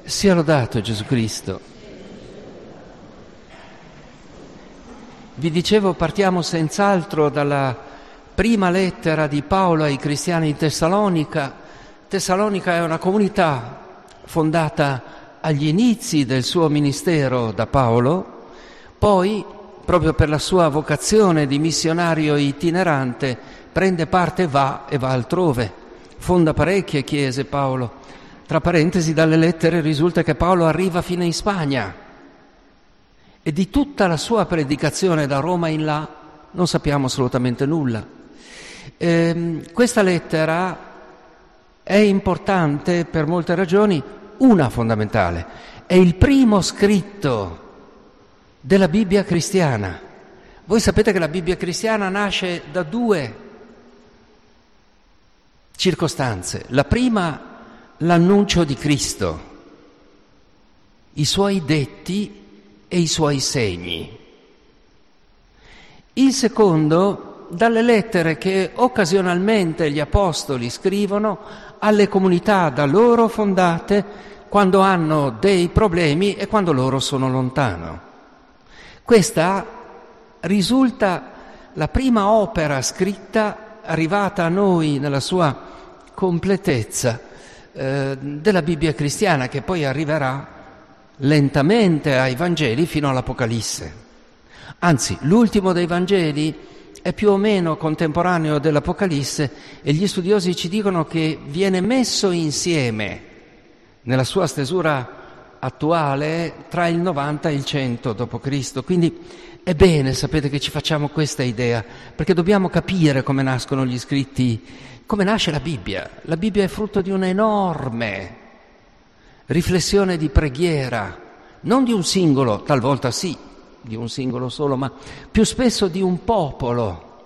Sia lodato Gesù Cristo. Vi dicevo, partiamo senz'altro dalla prima lettera di Paolo ai cristiani di Tessalonica. Tessalonica è una comunità fondata agli inizi del suo ministero da Paolo, poi, proprio per la sua vocazione di missionario itinerante, prende parte, va altrove, fonda parecchie chiese Paolo. Tra parentesi, dalle lettere risulta che Paolo arriva fino in Spagna e di tutta la sua predicazione da Roma in là non sappiamo assolutamente nulla. Questa lettera è importante per molte ragioni, una fondamentale: è il primo scritto della Bibbia cristiana. Voi sapete che la Bibbia cristiana nasce da due circostanze. La prima, l'annuncio di Cristo, i suoi detti e i suoi segni. Il secondo, dalle lettere che occasionalmente gli apostoli scrivono alle comunità da loro fondate quando hanno dei problemi e quando loro sono lontano. Questa risulta la prima opera scritta arrivata a noi nella sua completezza della Bibbia cristiana, che poi arriverà lentamente ai Vangeli fino all'Apocalisse. Anzi, l'ultimo dei Vangeli è più o meno contemporaneo dell'Apocalisse e gli studiosi ci dicono che viene messo insieme nella sua stesura attuale tra il 90 e il 100 d.C. Quindi è bene, sapete, che ci facciamo questa idea, perché dobbiamo capire come nascono gli scritti, come nasce la Bibbia. La Bibbia è frutto di un'enorme riflessione di preghiera, non di un singolo, talvolta sì, di un singolo solo, ma più spesso di un popolo.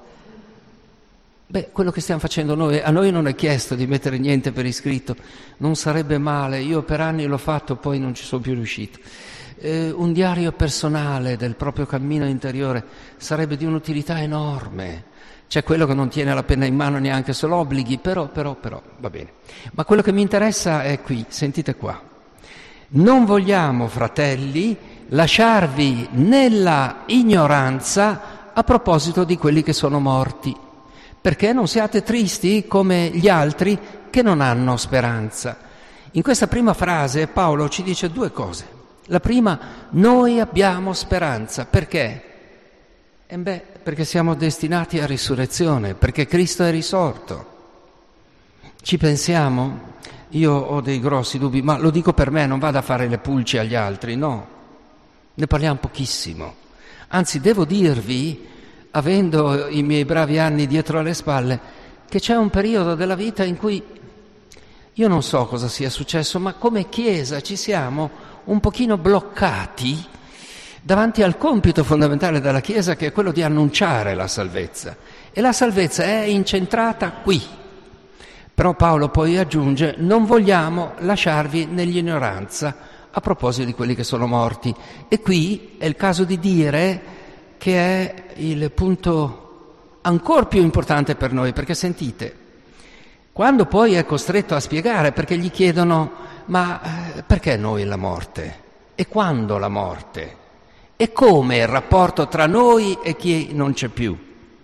Quello che stiamo facendo noi, a noi non è chiesto di mettere niente per iscritto, non sarebbe male, io per anni l'ho fatto, poi non ci sono più riuscito. Un diario personale del proprio cammino interiore sarebbe di un'utilità enorme. C'è quello che non tiene la penna in mano neanche se lo obblighi, però, va bene. Ma quello che mi interessa è qui, sentite qua. Non vogliamo, fratelli, lasciarvi nella ignoranza a proposito di quelli che sono morti, perché non siate tristi come gli altri che non hanno speranza. In questa prima frase Paolo ci dice due cose. La prima, noi abbiamo speranza. Perché? Perché siamo destinati a risurrezione, perché Cristo è risorto. Ci pensiamo? Io ho dei grossi dubbi, ma lo dico per me, non vado a fare le pulci agli altri, no. Ne parliamo pochissimo. Anzi, devo dirvi, avendo i miei bravi anni dietro alle spalle, che c'è un periodo della vita in cui io non so cosa sia successo, ma come Chiesa ci siamo un pochino bloccati davanti al compito fondamentale della Chiesa, che è quello di annunciare la salvezza. E la salvezza è incentrata qui. Però Paolo poi aggiunge, non vogliamo lasciarvi nell'ignoranza a proposito di quelli che sono morti. E qui è il caso di dire che è il punto ancora più importante per noi, perché sentite, quando poi è costretto a spiegare, perché gli chiedono, ma perché noi la morte? E quando la morte? E come il rapporto tra noi e chi non c'è più?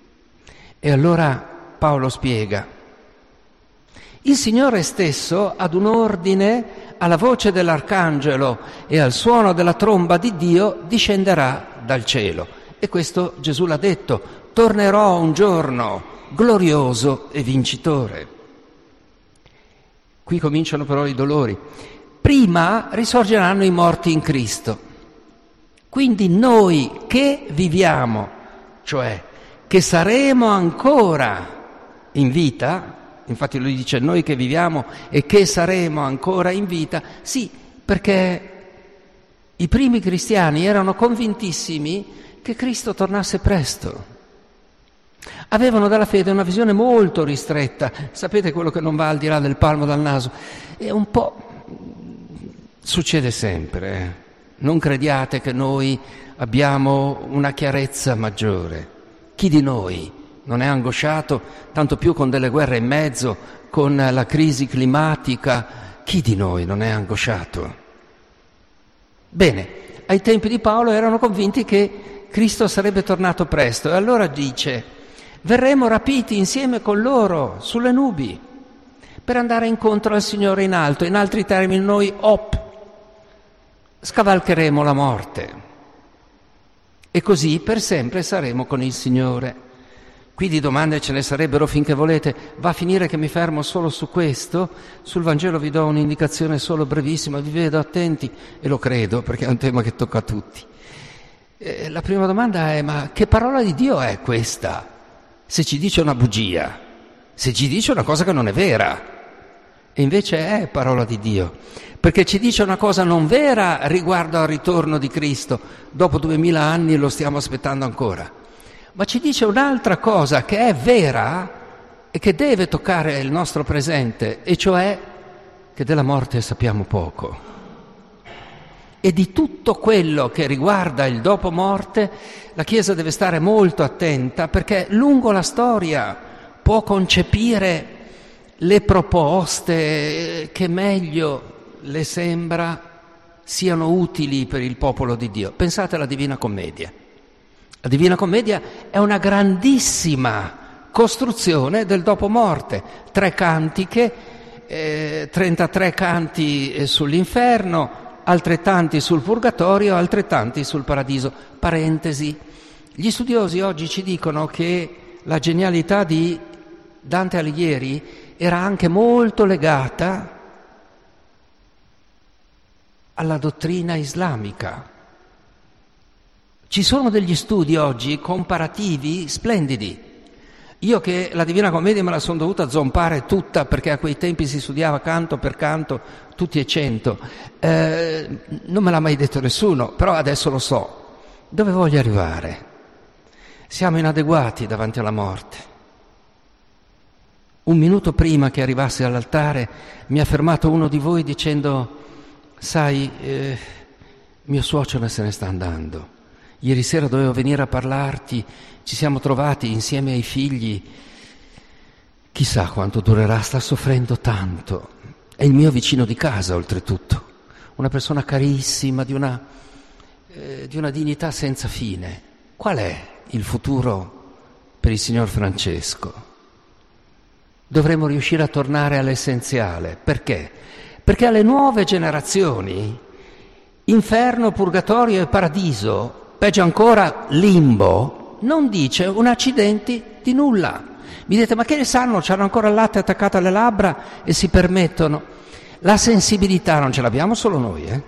E allora Paolo spiega, il Signore stesso, ad un ordine, alla voce dell'arcangelo e al suono della tromba di Dio, discenderà dal cielo. E questo Gesù l'ha detto, tornerò un giorno glorioso e vincitore. Qui cominciano però i dolori. Prima risorgeranno i morti in Cristo. Quindi noi che viviamo, cioè che saremo ancora in vita, infatti lui dice noi che viviamo e che saremo ancora in vita, sì, perché i primi cristiani erano convintissimi che Cristo tornasse presto. Avevano dalla fede una visione molto ristretta, sapete quello che non va al di là del palmo dal naso, e un po' succede sempre. Non crediate che noi abbiamo una chiarezza maggiore. Chi di noi non è angosciato, tanto più con delle guerre in mezzo, con la crisi climatica? Chi di noi non è angosciato? Bene, ai tempi di Paolo erano convinti che Cristo sarebbe tornato presto e allora dice: verremo rapiti insieme con loro sulle nubi per andare incontro al Signore in alto. In altri termini, noi scavalcheremo la morte e così per sempre saremo con il Signore. Qui di domande ce ne sarebbero finché volete, va a finire che mi fermo solo su questo. Sul Vangelo vi do un'indicazione solo brevissima, vi vedo attenti e lo credo perché è un tema che tocca a tutti. La prima domanda è: ma che parola di Dio è questa? Se ci dice una bugia, se ci dice una cosa che non è vera, e invece è parola di Dio, perché ci dice una cosa non vera riguardo al ritorno di Cristo, dopo 2000 anni lo stiamo aspettando ancora, ma ci dice un'altra cosa che è vera e che deve toccare il nostro presente, e cioè che della morte sappiamo poco. E di tutto quello che riguarda il dopo morte la Chiesa deve stare molto attenta, perché lungo la storia può concepire le proposte che meglio le sembra siano utili per il popolo di Dio. Pensate alla Divina Commedia. La Divina Commedia è una grandissima costruzione del dopo morte, 3 cantiche, 33 canti sull'inferno, altrettanti sul purgatorio, altrettanti sul paradiso. Parentesi, gli studiosi oggi ci dicono che la genialità di Dante Alighieri era anche molto legata alla dottrina islamica. Ci sono degli studi oggi comparativi splendidi. Io che la Divina Commedia me la sono dovuta zompare tutta, perché a quei tempi si studiava canto per canto, tutti e 100. Non me l'ha mai detto nessuno, però adesso lo so. Dove voglio arrivare? Siamo inadeguati davanti alla morte. Un minuto prima che arrivassi all'altare mi ha fermato uno di voi dicendo: sai, mio suocero se ne sta andando. Ieri sera dovevo venire a parlarti, ci siamo trovati insieme ai figli. Chissà quanto durerà, sta soffrendo tanto. È il mio vicino di casa, oltretutto. Una persona carissima, di una dignità senza fine. Qual è il futuro per il signor Francesco? Dovremmo riuscire a tornare all'essenziale. Perché? Perché alle nuove generazioni inferno, purgatorio e paradiso, peggio ancora limbo, non dice un accidenti di nulla. Mi dite: ma che ne sanno? C'hanno ancora il latte attaccato alle labbra e si permettono. La sensibilità non ce l'abbiamo solo noi,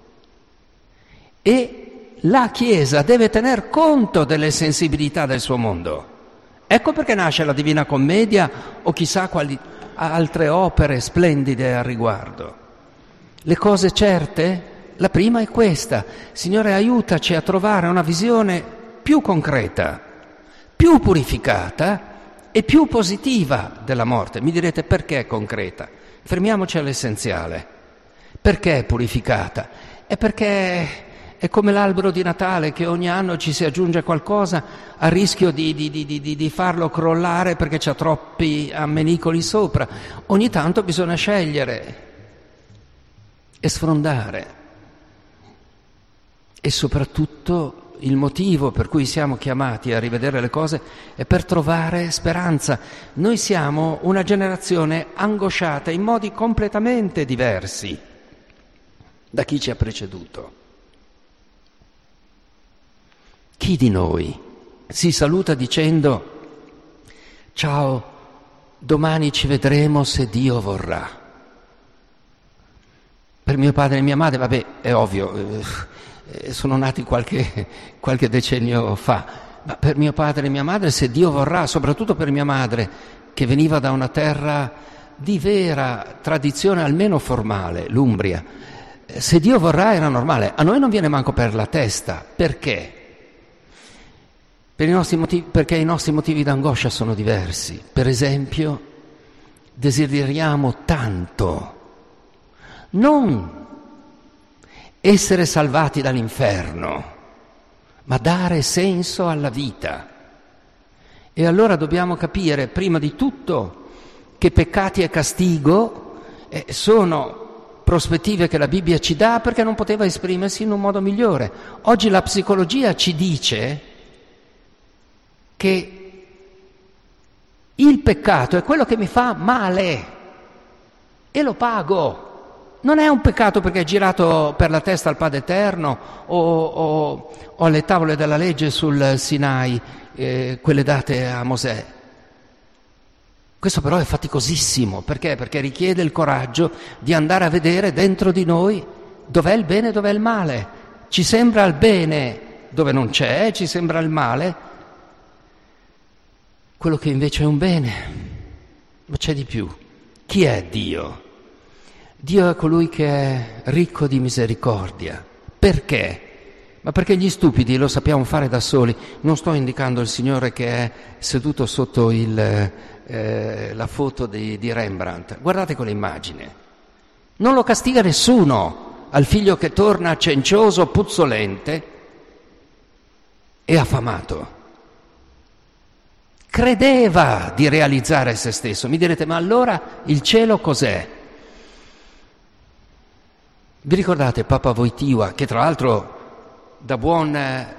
E la Chiesa deve tener conto delle sensibilità del suo mondo. Ecco perché nasce la Divina Commedia o chissà quali altre opere splendide al riguardo. Le cose certe? La prima è questa: Signore, aiutaci a trovare una visione più concreta, più purificata e più positiva della morte. Mi direte: perché concreta? Fermiamoci all'essenziale. Perché purificata? È perché è come l'albero di Natale, che ogni anno ci si aggiunge qualcosa a rischio di farlo crollare perché c'ha troppi ammenicoli sopra. Ogni tanto bisogna scegliere e sfrondare. E soprattutto il motivo per cui siamo chiamati a rivedere le cose è per trovare speranza. Noi siamo una generazione angosciata in modi completamente diversi da chi ci ha preceduto. Chi di noi si saluta dicendo: ciao, domani ci vedremo se Dio vorrà? Per mio padre e mia madre, vabbè, è ovvio, sono nati qualche decennio fa, ma per mio padre e mia madre, se Dio vorrà, soprattutto per mia madre, che veniva da una terra di vera tradizione almeno formale, l'Umbria, se Dio vorrà era normale. A noi non viene manco per la testa. Perché? Perché i nostri motivi d'angoscia sono diversi. Per esempio, desideriamo tanto non essere salvati dall'inferno, ma dare senso alla vita. E allora dobbiamo capire, prima di tutto, che peccati e castigo sono prospettive che la Bibbia ci dà perché non poteva esprimersi in un modo migliore. Oggi la psicologia ci dice che il peccato è quello che mi fa male e lo pago. Non è un peccato perché è girato per la testa al Padre Eterno o alle tavole della legge sul Sinai, quelle date a Mosè. Questo però è faticosissimo, perché? Perché richiede il coraggio di andare a vedere dentro di noi dov'è il bene e dov'è il male. Ci sembra il bene dove non c'è, ci sembra il male, quello che invece è un bene. Ma c'è di più. Chi è Dio? Dio è colui che è ricco di misericordia. Perché? Ma perché gli stupidi lo sappiamo fare da soli. Non sto indicando il Signore che è seduto sotto la foto di Rembrandt. Guardate quell'immagine. Non lo castiga nessuno al figlio che torna cencioso, puzzolente e affamato. Credeva di realizzare se stesso. Mi direte, ma allora il cielo cos'è? Vi ricordate Papa Wojtyła, che tra l'altro da buon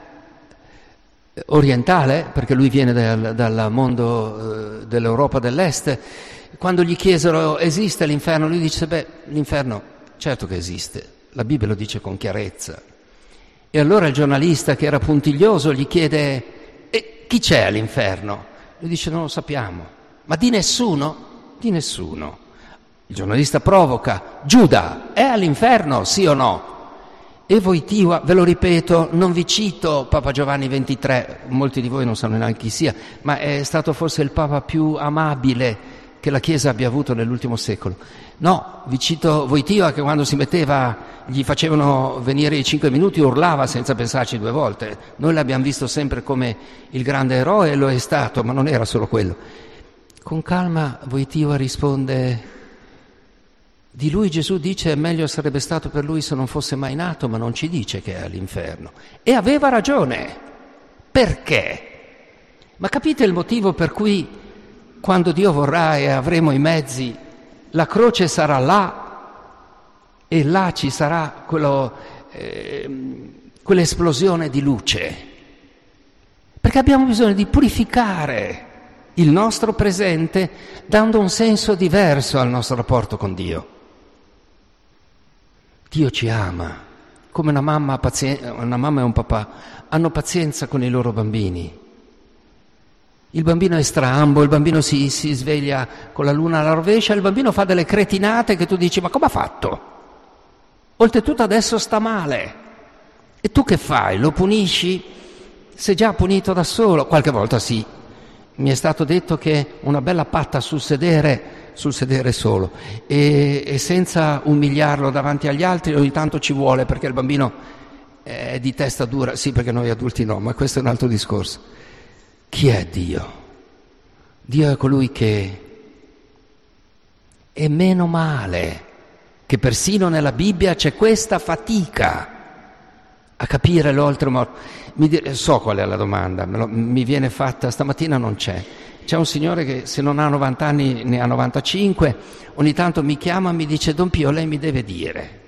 orientale, perché lui viene dal mondo dell'Europa dell'Est, quando gli chiesero esiste l'inferno, lui dice l'inferno certo che esiste, la Bibbia lo dice con chiarezza. E allora il giornalista, che era puntiglioso, gli chiede chi c'è all'inferno? Lui dice non lo sappiamo. Ma di nessuno? Di nessuno. Il giornalista provoca: Giuda è all'inferno, sì o no? E Wojtyła, ve lo ripeto, non vi cito Papa Giovanni XXIII, molti di voi non sanno neanche chi sia, ma è stato forse il Papa più amabile che la Chiesa abbia avuto nell'ultimo secolo. No, vi cito Wojtyła, che quando si metteva, gli facevano venire i 5 minuti, urlava senza pensarci 2 volte. Noi l'abbiamo visto sempre come il grande eroe, e lo è stato, ma non era solo quello. Con calma Wojtyła risponde: di lui Gesù dice meglio sarebbe stato per lui se non fosse mai nato, ma non ci dice che è all'inferno. E aveva ragione. Perché? Ma capite il motivo per cui quando Dio vorrà e avremo i mezzi, la croce sarà là e là ci sarà quell'esplosione di luce? Perché abbiamo bisogno di purificare il nostro presente dando un senso diverso al nostro rapporto con Dio. Dio ci ama, come una mamma e un papà hanno pazienza con i loro bambini. Il bambino è strambo, il bambino si sveglia con la luna alla rovescia, il bambino fa delle cretinate che tu dici ma come ha fatto? Oltretutto adesso sta male. E tu che fai? Lo punisci? Sei già punito da solo? Qualche volta sì. Mi è stato detto che una bella patta sul sedere solo e senza umiliarlo davanti agli altri ogni tanto ci vuole, perché il bambino è di testa dura, sì, perché noi adulti no, ma questo è un altro discorso. Chi è Dio? Dio è colui che è meno male, che persino nella Bibbia c'è questa fatica a capire l'oltremorte. So qual è la domanda, mi viene fatta stamattina, non c'è. C'è un signore che se non ha 90 anni ne ha 95, ogni tanto mi chiama e mi dice: Don Pio, lei mi deve dire,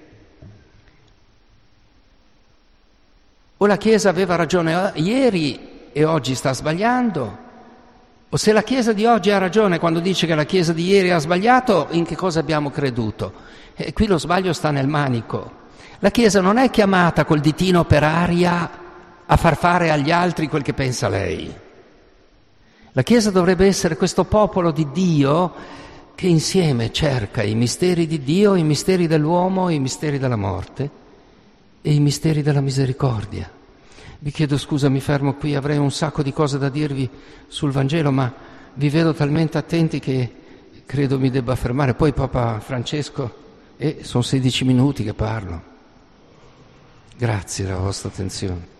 o la Chiesa aveva ragione ieri e oggi sta sbagliando, o se la Chiesa di oggi ha ragione quando dice che la Chiesa di ieri ha sbagliato, in che cosa abbiamo creduto? E qui lo sbaglio sta nel manico. La Chiesa non è chiamata col ditino per aria a far fare agli altri quel che pensa lei. La Chiesa dovrebbe essere questo popolo di Dio che insieme cerca i misteri di Dio, i misteri dell'uomo, i misteri della morte e i misteri della misericordia. Vi chiedo scusa, mi fermo qui, avrei un sacco di cose da dirvi sul Vangelo, ma vi vedo talmente attenti che credo mi debba fermare. Poi Papa Francesco, sono 16 minuti che parlo. Grazie della vostra attenzione.